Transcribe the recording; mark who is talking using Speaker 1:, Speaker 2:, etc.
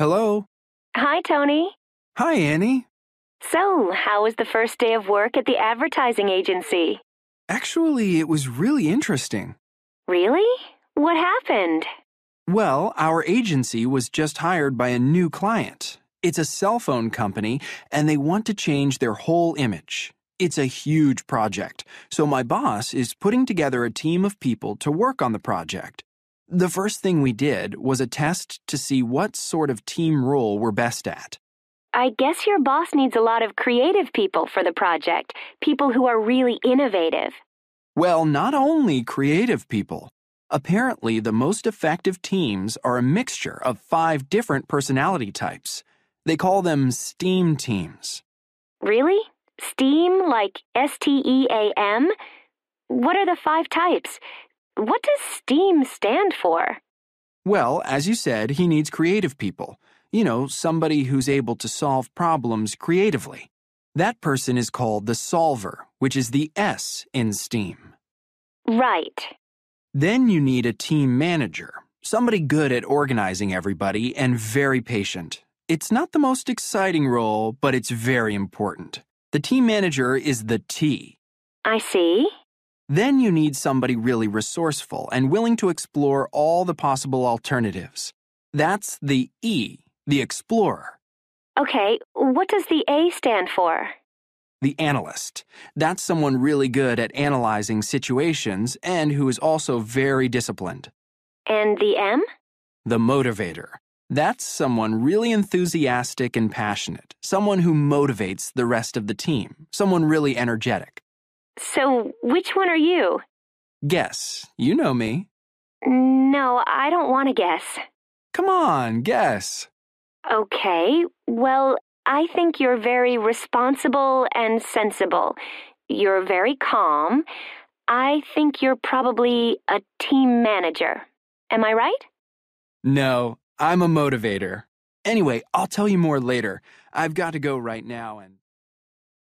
Speaker 1: Hello?
Speaker 2: Hi, Tony.
Speaker 1: Hi, Annie.
Speaker 2: So, how was the first day of work at the advertising agency?
Speaker 1: Actually, it was really interesting.
Speaker 2: Really? What happened?
Speaker 1: Well, our agency was just hired by a new client. It's a cell phone company, and they want to change their whole image. It's a huge project, so my boss is putting together a team of people to work on the project. The first thing we did was a test to see what sort of team role we're best at.
Speaker 2: I guess your boss needs a lot of creative people for the project, people who are really innovative.
Speaker 1: Well, not only creative people. Apparently, the most effective teams are a mixture of 5 different personality types. They call them STEAM teams.
Speaker 2: Really? STEAM, like STEAM? What are the 5 types? What does STEAM stand for?
Speaker 1: Well, as you said, he needs creative people. You know, somebody who's able to solve problems creatively. That person is called the solver, which is the S in STEAM.
Speaker 2: Right.
Speaker 1: Then you need a team manager, somebody good at organizing everybody and very patient. It's not the most exciting role, but it's very important. The team manager is the T.
Speaker 2: I see.
Speaker 1: Then you need somebody really resourceful and willing to explore all the possible alternatives. That's the E, the explorer.
Speaker 2: Okay, what does the A stand for?
Speaker 1: The analyst. That's someone really good at analyzing situations and who is also very disciplined.
Speaker 2: And the M?
Speaker 1: The motivator. That's someone really enthusiastic and passionate, someone who motivates the rest of the team, someone really energetic.
Speaker 2: So, which one are you?
Speaker 1: Guess. You know me.
Speaker 2: No, I don't want to guess.
Speaker 1: Come on, guess.
Speaker 2: Okay, well, I think you're very responsible and sensible. You're very calm. I think you're probably a team manager. Am I right?
Speaker 1: No, I'm a motivator. Anyway, I'll tell you more later. I've got to go right now and...